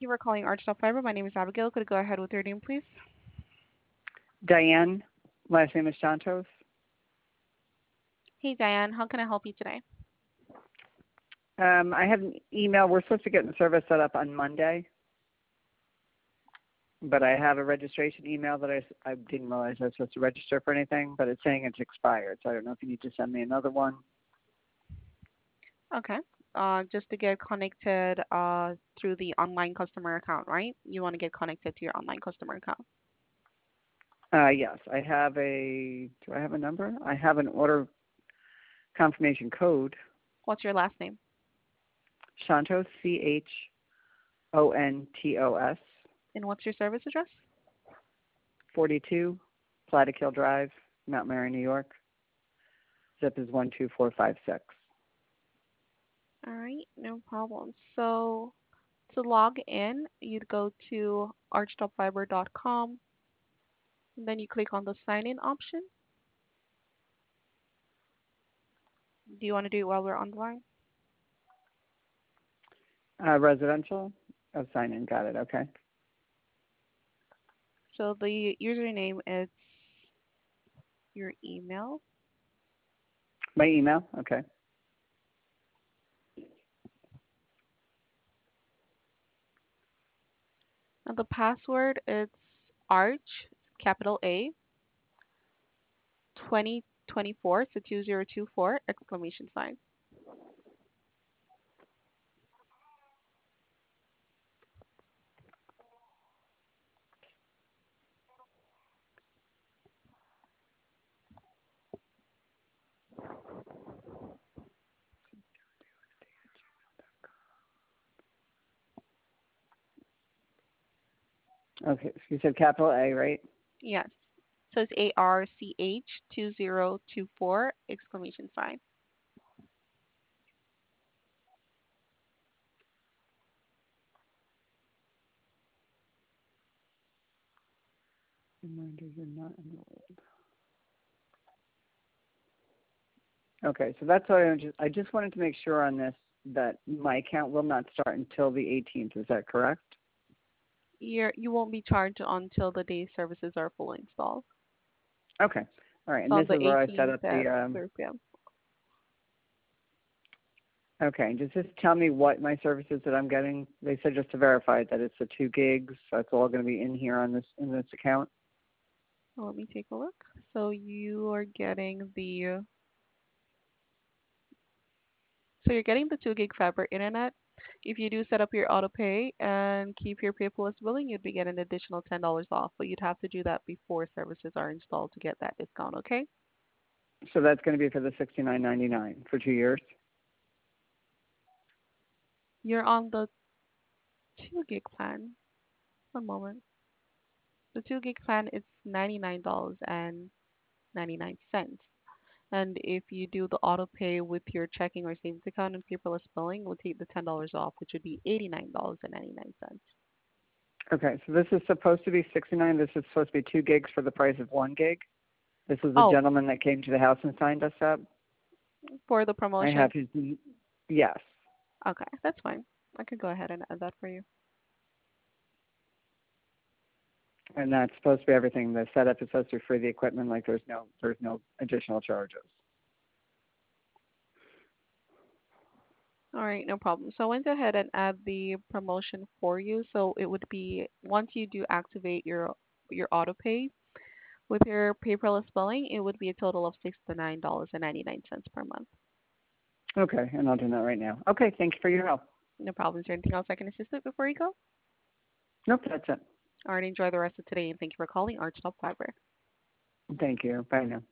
You were calling Archstop Fiber. My name is Abigail. Could you go ahead with your name, please? Diane, last name is Santos. Hey, Diane. How can I help you today? I have an email. We're supposed to get the service set up on Monday, but I have a registration email that I didn't realize I was supposed to register for anything, but it's saying it's expired. So I don't know if you need to send me another one. Okay. Just to get connected through the online customer account, right? You want to get connected to your online customer account. Yes, I have do I have a number? I have an order confirmation code. What's your last name? Santos, Chontos, And what's your service address? 42 Plattekill Drive, Mount Mary, New York. Zip is 12456. All right, no problem. So to log in, you'd go to archtopfiber.com, and then you click on the sign in option. Do you want to do it while we're on the line? Residential? Oh, sign in. Got it. Okay. So the username is your email. My email? Okay. And the password is arch, capital A, 2024, so 2024, exclamation sign. Okay. So you said capital A, right? Yes. So it's ARCH 2024, exclamation sign. Reminder you're not enrolled. Okay. So that's why I just wanted to make sure on this that my account will not start until the 18th. Is that correct? You won't be charged until the day services are fully installed. Okay. All right. And So on this the is where I set 18th up at the. 3 p.m. Okay. Does this tell me what my services that I'm getting? They said just to verify that it's the 2 gigs. That's all going to be in here on this account. Let me take a look. So you are getting the 2 gig fiber internet. If you do set up your auto pay and keep your paperless billing, you'd be getting an additional $10 off, but you'd have to do that before services are installed to get that discount, okay? So that's going to be for the $69.99 for 2 years. You're on the 2 gig plan. One moment. The 2 gig plan is $99.99. And if you do the auto pay with your checking or savings account and paperless billing, we'll take the $10 off, which would be $89.99. Okay, so this is supposed to be 69. This is supposed to be 2 gigs for the price of 1 gig. This is the Oh, gentleman that came to the house and signed us up. for the I promotion? have his, yes. Okay, that's fine. I could go ahead and add that for you. And that's supposed to be everything. The setup is supposed to be free. The equipment, like there's no additional charges. All right, no problem. So I went ahead and add the promotion for you. So it would be once you do activate your auto pay with your paperless billing, it would be a total of $69.99 per month. Okay, and I'll do that right now. Okay, thank you for your help. No problem. Is there anything else I can assist with before you go? Nope, that's it. All right, enjoy the rest of today and thank you for calling Archstop Fiber. Thank you. Bye now.